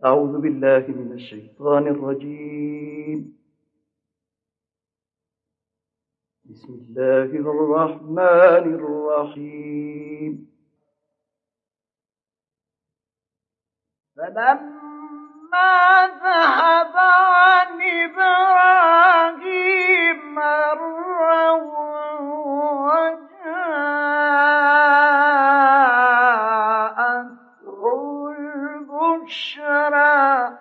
أعوذ بالله من الشيطان الرجيم. بسم الله الرحمن الرحيم. فلما ذهب عن إبراهيم الروع وجاءته البشرى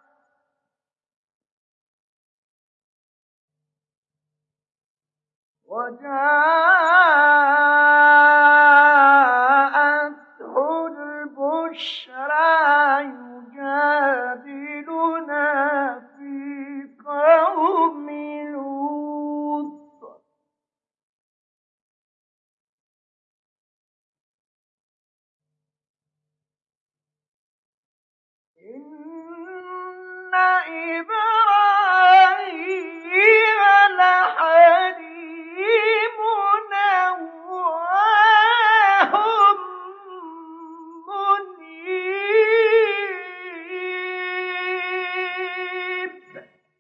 يجادلنا في قوم لوط. إن إبراهيم لحليم أواه منيب.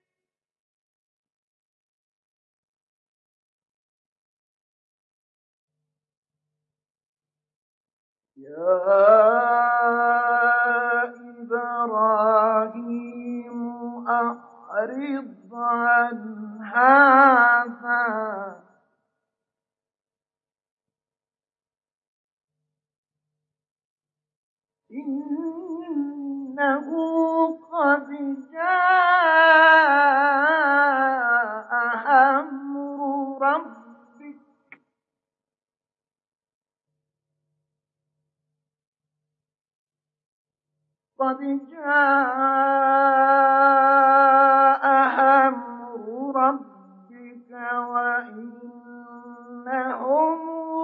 يا إبراهيم أعرض عن هذا إنه قد جاء أمر ربك قد جاء أمر ربك وإنهم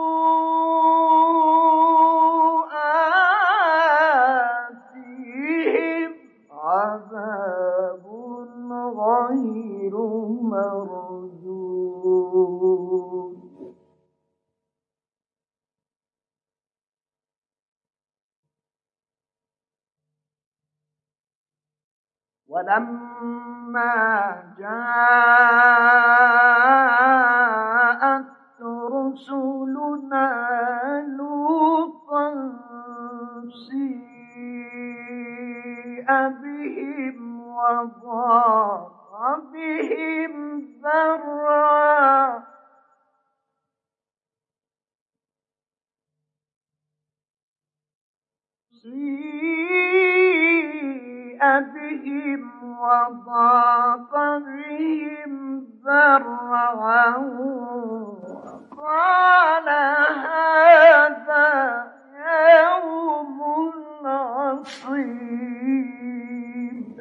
آتيهم عذاب غير مردود. ولما جاءت رسلنا لوطا سيء بهم وضاق بهم ذرعا بهم وضاق بهم ذرعا وقال هذا يوم عصيب.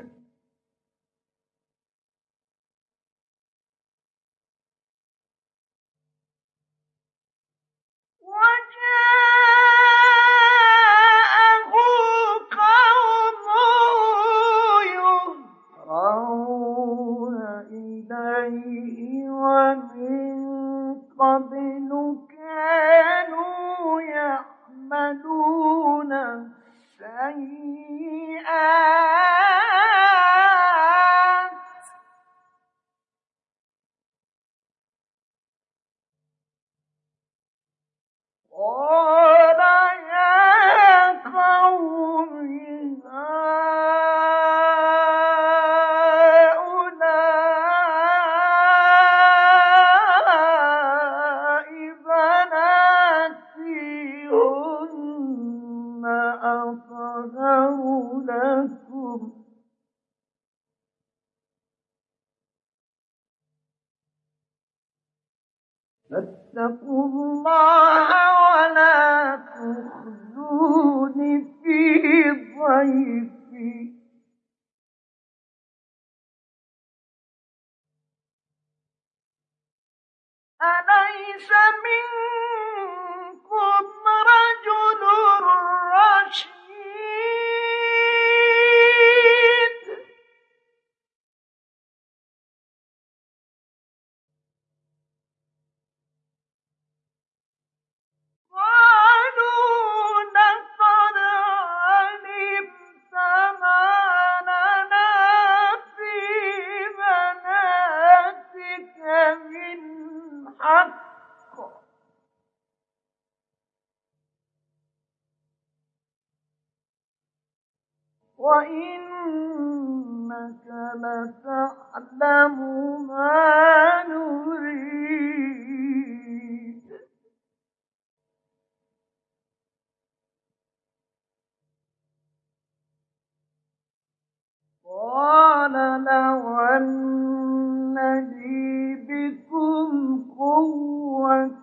وجاءه قومه يهرعون إليه ومن قبل كانوا يعملون السيئات قال يا قوم هؤلاء بناتي هن أطهر لكم فاتقوا الله ولا تخزون في ضيفي. أليس منكم رجل رشيد قالوا لقد علمت وإنك لتعلم ما نريد. قال لو أن لي بكم قوة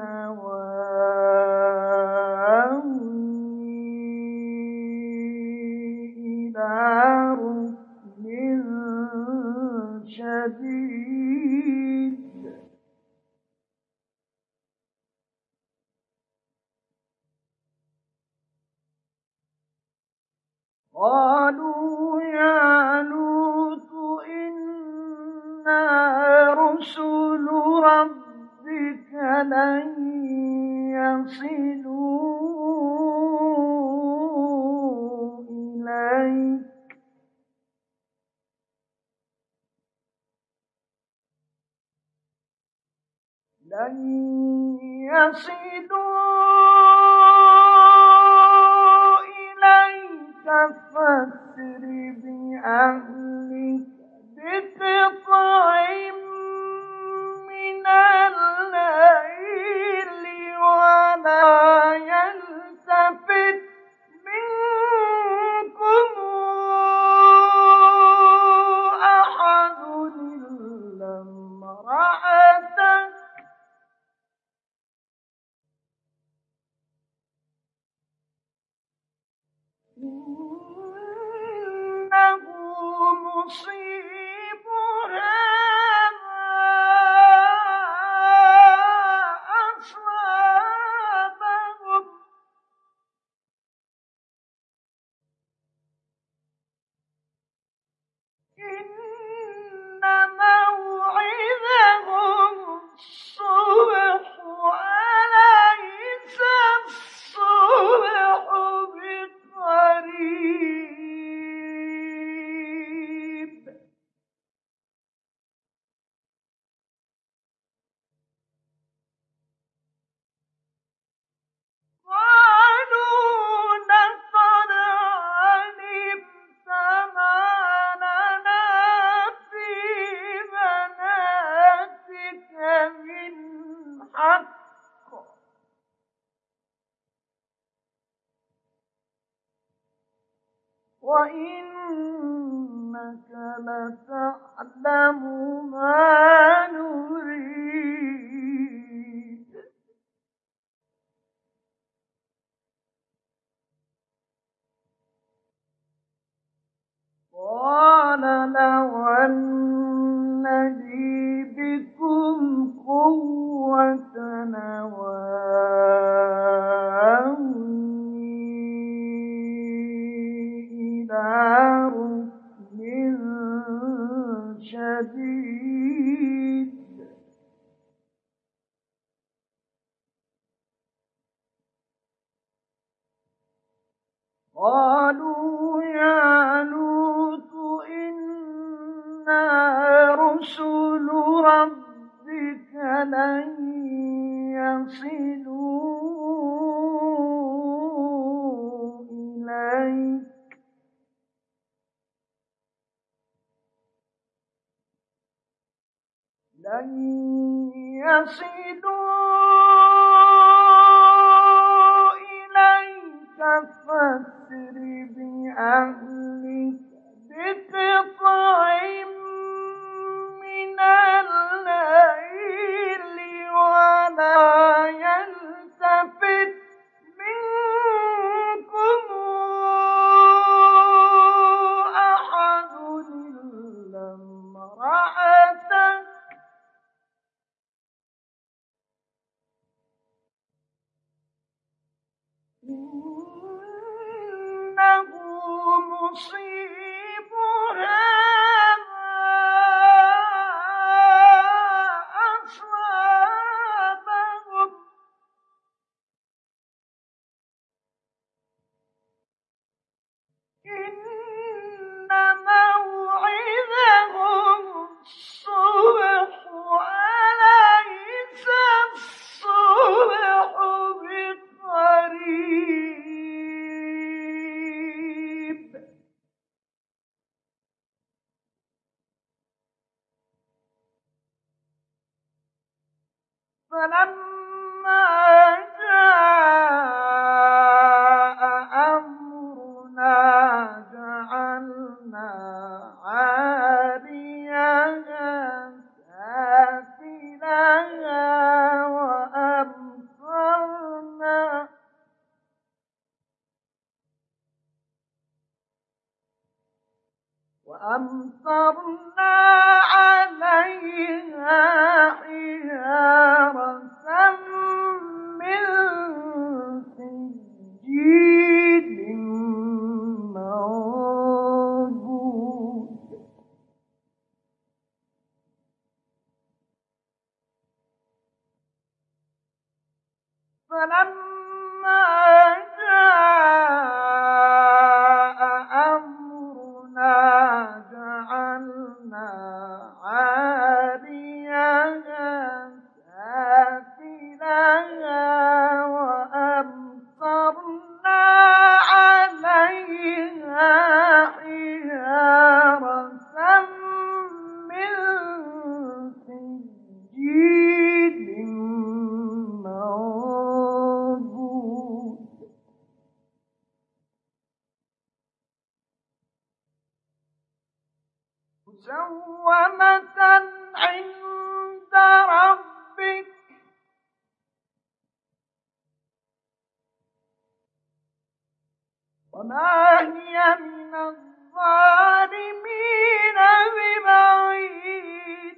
شديد. قالوا يا لوط إنا رسل ربك لن يصلوا إليك فاسر بأهلك بقطع من الليل ولا يلتفت منكم أحد إلا امرأتك إنه مصيبها ما أصابهم إن موعدهم الصبح أليس الصبح بقريب. قالوا لقد علمت ما لنا في بناتك من حق وإنك لتعلم ما نريد. قال لو أن لي بكم قوة إلى ركن شديد. قالوا يا لوط إنا رسل ربك لن يصلوا إليك فاسر بأهلك بقطع من الليل ولا يلتفت منكم أحد إلا امرأتك إنه مصيبها ما أصابهم إن موعدهم الصبح أليس الصبح بقريب. فلما جاء أمرنا جعلنا عاليها سافلها وأمطرنا عليها حجارة من سجيل منضود فلما جاء أمرنا جعلنا عاليها سافلها وأمطرنا عليها حجارة من سجيل منضود مسومة عند ربك وما هي من الظالمين ببعيد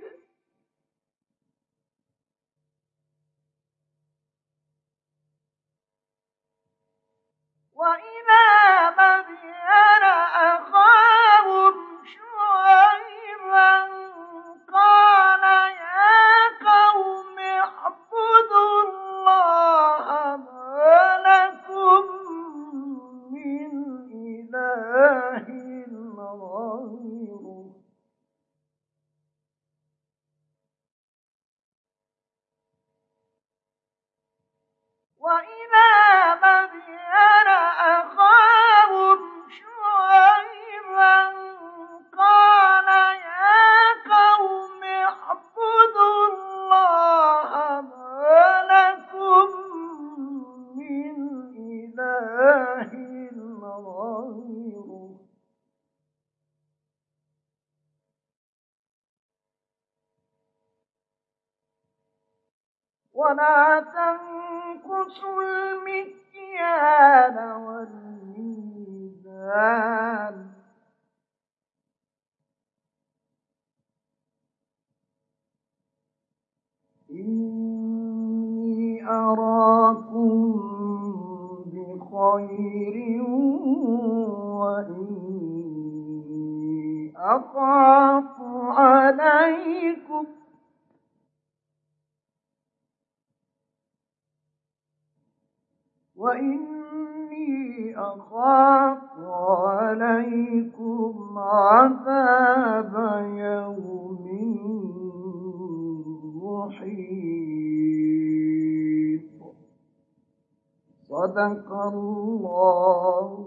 وإلى مدين أخاهم شعيبا قال يا قوم اعبدوا الله ما لكم من إله غيره وإلى مدين أخاهم شعيبا قال يا قوم اعبدوا الله ما لكم من إله غيره ولا تنقصوا المكيال والميزان إني أراكم بخير وإني أخاف عليكم عذاب يوم محيط. صدق الله